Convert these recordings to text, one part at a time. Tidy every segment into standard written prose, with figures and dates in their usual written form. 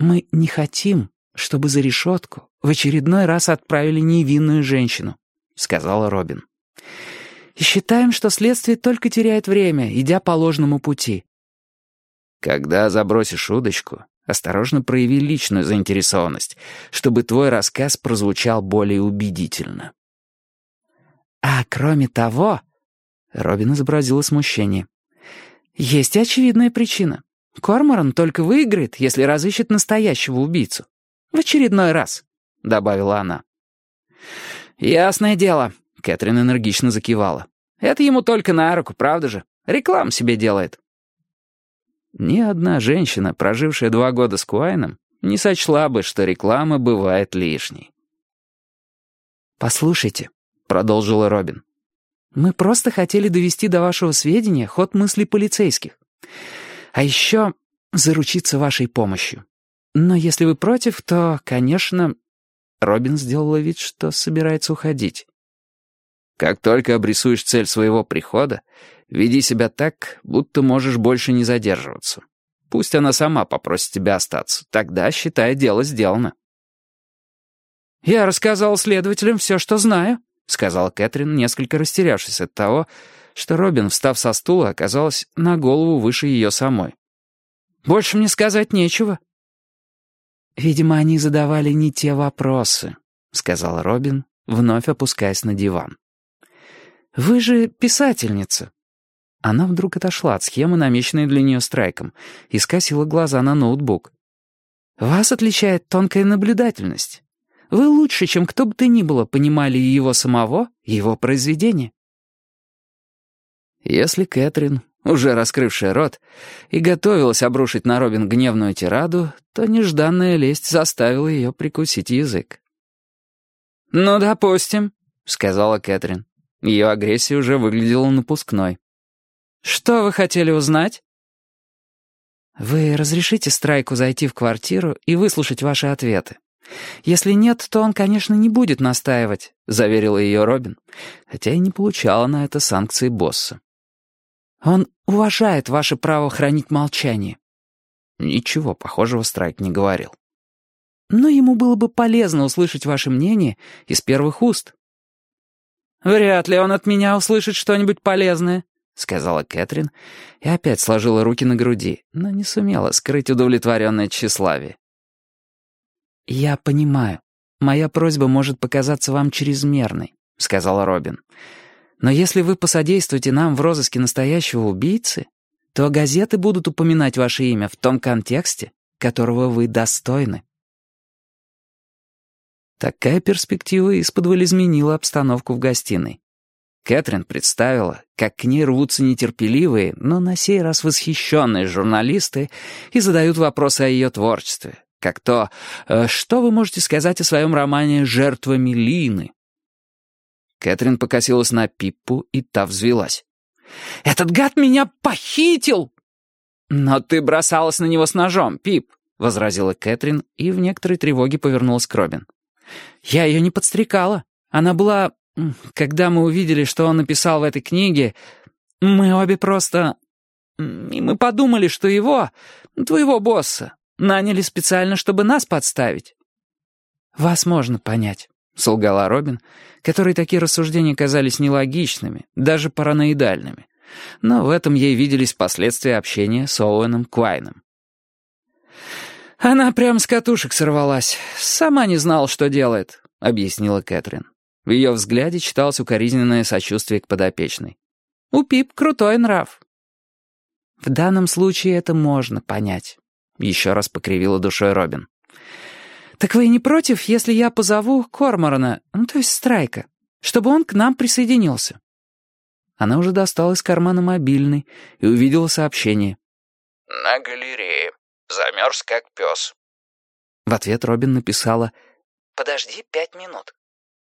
«Мы не хотим, чтобы за решетку в очередной раз отправили невинную женщину», — сказала Робин. «И считаем, что следствие только теряет время, идя по ложному пути». «Когда забросишь удочку, осторожно прояви личную заинтересованность, чтобы твой рассказ прозвучал более убедительно». «А кроме того...» — Робин изобразила смущение. «Есть и очевидная причина. Корморан только выиграет, если разыщет настоящего убийцу. В очередной раз», — добавила она. «Ясное дело», — Кэтрин энергично закивала. «Это ему только на руку, правда же? Рекламу себе делает». Ни одна женщина, прожившая 2 года с Куайном, не сочла бы, что реклама бывает лишней. «Послушайте», — продолжила Робин, «мы просто хотели довести до вашего сведения ход мыслей полицейских. А еще заручиться вашей помощью. Но если вы против, то, конечно...» Робин сделала вид, что собирается уходить. «Как только обрисуешь цель своего прихода, веди себя так, будто можешь больше не задерживаться. Пусть она сама попросит тебя остаться. Тогда, считай, дело сделано». «Я рассказал следователям все, что знаю», — сказала Кэтрин, несколько растерявшись от того, что Робин, встав со стула, оказалась на голову выше ее самой. «Больше мне сказать нечего». «Видимо, они задавали не те вопросы», — сказала Робин, вновь опускаясь на диван. «Вы же писательница». Она вдруг отошла от схемы, намеченной для нее Страйком, и скосила глаза на ноутбук. «Вас отличает тонкая наблюдательность. Вы лучше, чем кто бы то ни было, понимали и его самого, и его произведение». Если Кэтрин, уже раскрывшая рот, и готовилась обрушить на Робин гневную тираду, то нежданная лесть заставила ее прикусить язык. «Ну, допустим», — сказала Кэтрин. Ее агрессия уже выглядела напускной. «Что вы хотели узнать?» «Вы разрешите Страйку зайти в квартиру и выслушать ваши ответы? Если нет, то он, конечно, не будет настаивать», — заверила ее Робин, хотя и не получала на это санкции босса. «Он уважает ваше право хранить молчание». Ничего похожего Страйк не говорил. «Но ему было бы полезно услышать ваше мнение из первых уст». «Вряд ли он от меня услышит что-нибудь полезное», — сказала Кэтрин и опять сложила руки на груди, но не сумела скрыть удовлетворенное тщеславие. «Я понимаю, моя просьба может показаться вам чрезмерной», — сказала Робин. «Но если вы посодействуете нам в розыске настоящего убийцы, то газеты будут упоминать ваше имя в том контексте, которого вы достойны». Такая перспектива исподволь изменила обстановку в гостиной. Кэтрин представила, как к ней рвутся нетерпеливые, но на сей раз восхищенные журналисты и задают вопросы о ее творчестве, как то «Что вы можете сказать о своем романе «Жертва Мелины»?» Кэтрин покосилась на Пиппу, и та взвилась. «Этот гад меня похитил!» «Но ты бросалась на него с ножом, Пип», — возразила Кэтрин и в некоторой тревоге повернулась к Робин. «Я ее не подстрекала. Она была... Когда мы увидели, что он написал в этой книге, мы обе просто... И мы подумали, что его, твоего босса, наняли специально, чтобы нас подставить». «Вас можно понять», — солгала Робин, которой такие рассуждения казались нелогичными, даже параноидальными. Но в этом ей виделись последствия общения с Оуэном Куайном. «Она прям с катушек сорвалась. Сама не знала, что делает», — объяснила Кэтрин. В ее взгляде читалось укоризненное сочувствие к подопечной. «У Пип крутой нрав». «В данном случае это можно понять», — еще раз покривила душой Робин. «Так вы не против, если я позову Корморана, то есть Страйка, чтобы он к нам присоединился?» Она уже достала из кармана мобильный и увидела сообщение. «На галерее. Замерз, как пес». В ответ Робин написала «Подожди 5 минут».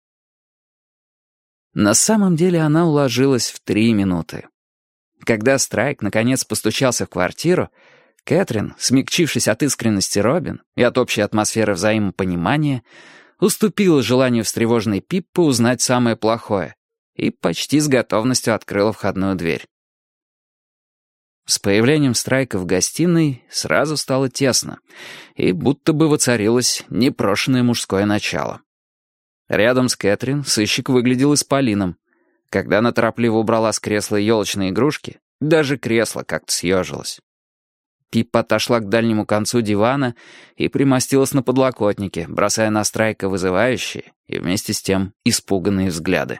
На самом деле она уложилась в 3 минуты. Когда Страйк наконец постучался в квартиру, Кэтрин, смягчившись от искренности Робин и от общей атмосферы взаимопонимания, уступила желанию встревоженной Пиппы узнать самое плохое и почти с готовностью открыла входную дверь. С появлением Страйка в гостиной сразу стало тесно, и будто бы воцарилось непрошенное мужское начало. Рядом с Кэтрин сыщик выглядел исполином. Когда она торопливо убрала с кресла елочные игрушки, даже кресло как-то съежилось. Пиппа отошла к дальнему концу дивана и примостилась на подлокотнике, бросая на Страйка вызывающие и вместе с тем испуганные взгляды.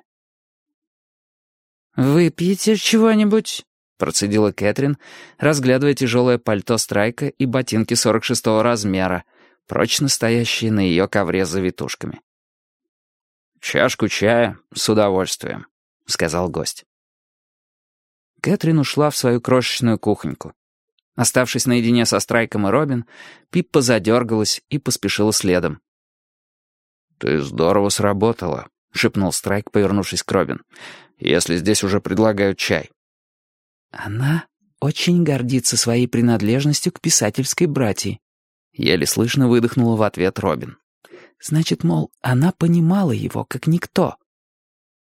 «Выпьете чего-нибудь?» — процедила Кэтрин, разглядывая тяжелое пальто Страйка и ботинки 46-го размера, прочно стоящие на ее ковре с завитушками. «Чашку чая с удовольствием», — сказал гость. Кэтрин ушла в свою крошечную кухоньку. Оставшись наедине со Страйком и Робин, Пиппа задергалась и поспешила следом. «Ты здорово сработала», — шепнул Страйк, повернувшись к Робин. «Если здесь уже предлагают чай». «Она очень гордится своей принадлежностью к писательской братии», — еле слышно выдохнула в ответ Робин. «Значит, мол, она понимала его, как никто».